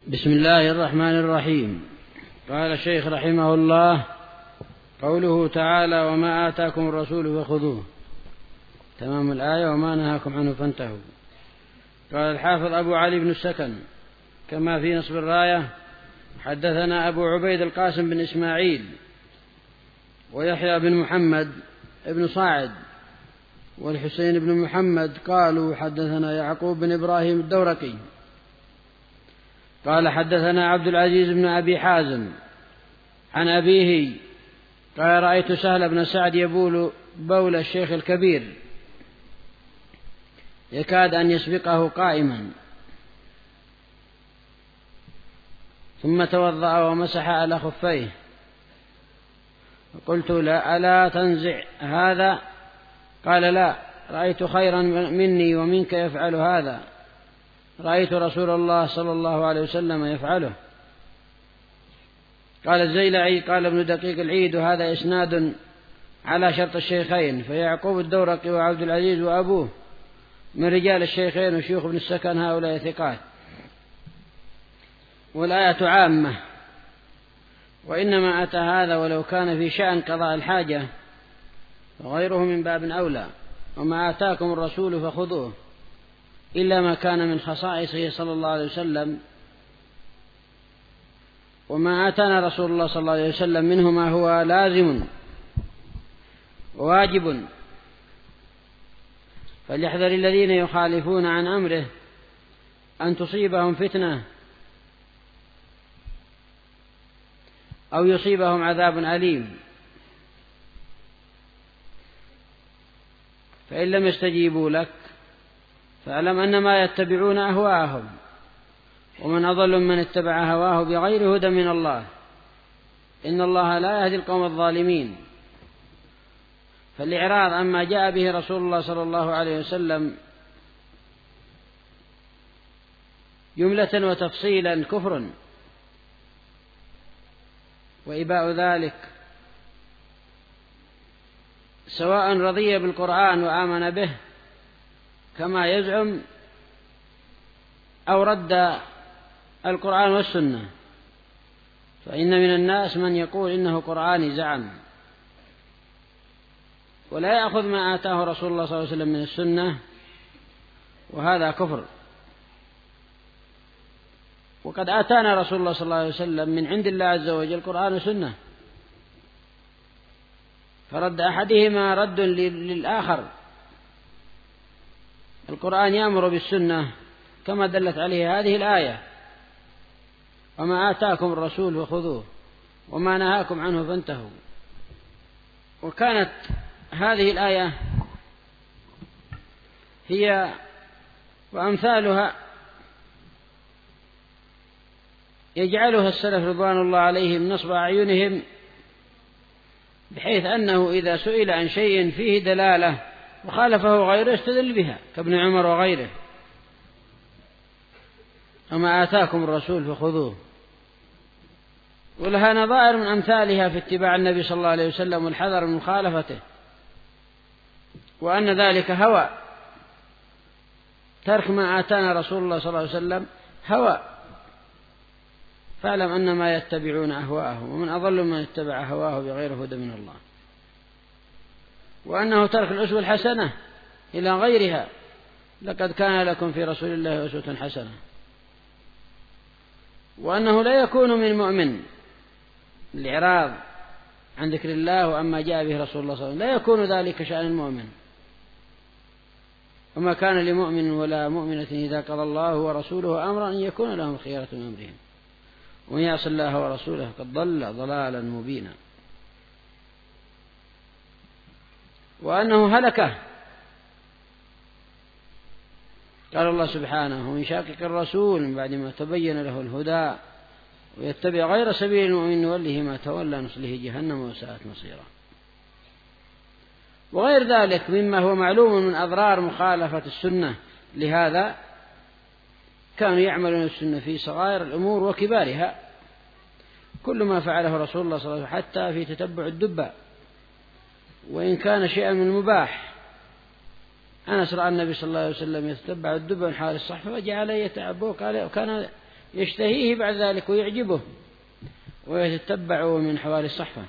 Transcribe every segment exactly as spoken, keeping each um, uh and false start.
بسم الله الرحمن الرحيم. قال الشيخ رحمه الله: قوله تعالى: وما آتاكم الرسول فخذوه، تمام الآية: وما نهاكم عنه فانتهوا. قال الحافظ أبو علي بن السكن كما في نصب الراية: حدثنا أبو عبيد القاسم بن إسماعيل ويحيى بن محمد ابن صاعد والحسين بن محمد قالوا حدثنا يعقوب بن إبراهيم الدورقي قال حدثنا عبد العزيز بن أبي حازم عن أبيه قال: رأيت سهل بن سعد يبول بول الشيخ الكبير يكاد أن يسبقه قائما، ثم توضأ ومسح على خفيه، فقلت: لا ألا تنزع هذا؟ قال: لا، رأيت خيرا مني ومنك يفعل هذا، رأيت رسول الله صلى الله عليه وسلم يفعله. قال الزيلعي: قال ابن دقيق العيد: وهذا إسناد على شرط الشيخين، فيعقوب الدورقي وعبد العزيز وأبوه من رجال الشيخين وشيوخ ابن السكن، هؤلاء ثقات. والآية عامة، وإنما أتى هذا ولو كان في شأن قضاء الحاجة، وغيره من باب أولى. وما آتاكم الرسول فخذوه، إلا ما كان من خصائصه صلى الله عليه وسلم. وما آتانا رسول الله صلى الله عليه وسلم منه ما هو لازم وواجب، فليحذر الذين يخالفون عن أمره أن تصيبهم فتنة أو يصيبهم عذاب أليم. فإن لم يستجيبوا لك فاعلم أنما يتبعون أهواءهم، ومن أضل من اتبع هواه بغير هدى من الله، إن الله لا يهدي القوم الظالمين. فالإعراض عما جاء به رسول الله صلى الله عليه وسلم جملة وتفصيلا كفر، وإباء ذلك سواء رضي بالقرآن وآمن به كما يزعم، أو رد القرآن والسنة. فإن من الناس من يقول إنه قرآني زعم، ولا يأخذ ما آتاه رسول الله صلى الله عليه وسلم من السنة، وهذا كفر. وقد آتانا رسول الله صلى الله عليه وسلم من عند الله عز وجل قرآن وسنة، فرد أحدهما رد للآخر. القرآن يأمر بالسنة كما دلت عليه هذه الآية: وما آتاكم الرسول فخذوه وما نهاكم عنه فانتهوا. وكانت هذه الآية هي وأمثالها يجعلها السلف رضوان الله عليهم نصب أعينهم، بحيث أنه إذا سئل عن شيء فيه دلالة وخالفه غيره استدل بها، كابن عمر وغيره: وما آتاكم الرسول فخذوه. ولها نظائر من أمثالها في اتباع النبي صلى الله عليه وسلم والحذر من مخالفته، وأن ذلك هوى. ترك ما آتانا رسول الله صلى الله عليه وسلم هوى، فاعلم أنما يتبعون أهواءهم، ومن أضل من اتبع هواه بغير هدى من الله. وأنه ترك الأسوة الحسنة إلى غيرها: لقد كان لكم في رسول الله أسوة حسنة. وأنه لا يكون من مؤمن الإعراض عن ذكر الله وأما جاء به رسول الله صلى الله عليه وسلم، لا يكون ذلك شأن المؤمن. وما كان لمؤمن ولا مؤمنة إذا قضى الله ورسوله أمرا أن يكون لهم خيرة من أمرهم، ومن يعص الله ورسوله قد ضل ضلالا مبينا. وأنه هلكه، قال الله سبحانه: ومن شاقق الرسول من بعد ما تبين له الهدى ويتبع غير سبيل المؤمن نوله ما تولى نصله جهنم وساءت مصيرا. وغير ذلك مما هو معلوم من أضرار مخالفة السنة. لهذا كانوا يعملون السنة في صغائر الأمور وكبارها، كل ما فعله رسول الله صلى الله عليه وسلم حتى في تتبع الدبة، وإن كان شيئا من المباح. أنس رأى النبي صلى الله عليه وسلم يتتبع الدبة من حوالي الصحفة فجعل يتعبه، قال: وكان يشتهيه بعد ذلك ويعجبه ويتتبعه من حوالي الصحفة.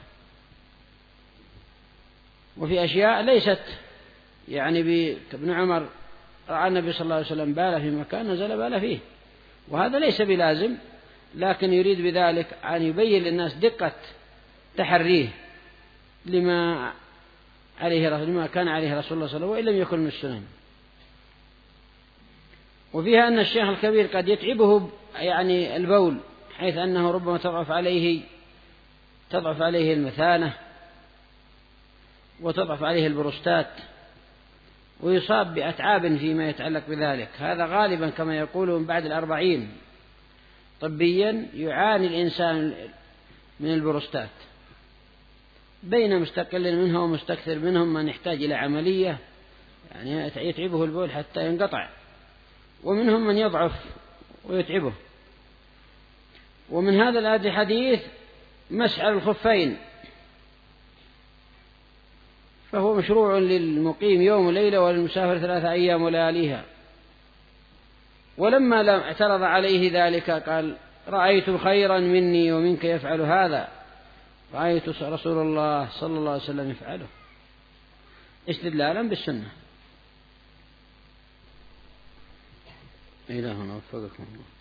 وفي أشياء ليست يعني كابن عمر رأى النبي صلى الله عليه وسلم بال في مكان نزل بال فيه، وهذا ليس بلازم، لكن يريد بذلك أن يبين للناس دقة تحريه لما عليه لما كان عليه رسول الله صلى الله عليه وسلم وإن لم يكن من السنن. وفيها أن الشيخ الكبير قد يتعبه يعني البول، حيث أنه ربما تضعف عليه تضعف عليه المثانة وتضعف عليه البروستات ويصاب بأتعاب فيما يتعلق بذلك. هذا غالبا كما يقولون بعد الأربعين طبيا يعاني الإنسان من البروستات، بين مستقل منها ومستكثر منهم من يحتاج إلى عملية يعني يتعبه البول حتى ينقطع، ومنهم من يضعف ويتعبه. ومن هذا الحديث مسح الخفين، فهو مشروع للمقيم يوم وليلة وللمسافر ثلاثة أيام ولياليها. ولما لم اعترض عليه ذلك قال رأيت خيرا مني ومنك يفعل هذا، رأيت رسول الله صلى الله عليه وسلم يفعله، استدلالا بالسنة. إلهنا وفقكم الله.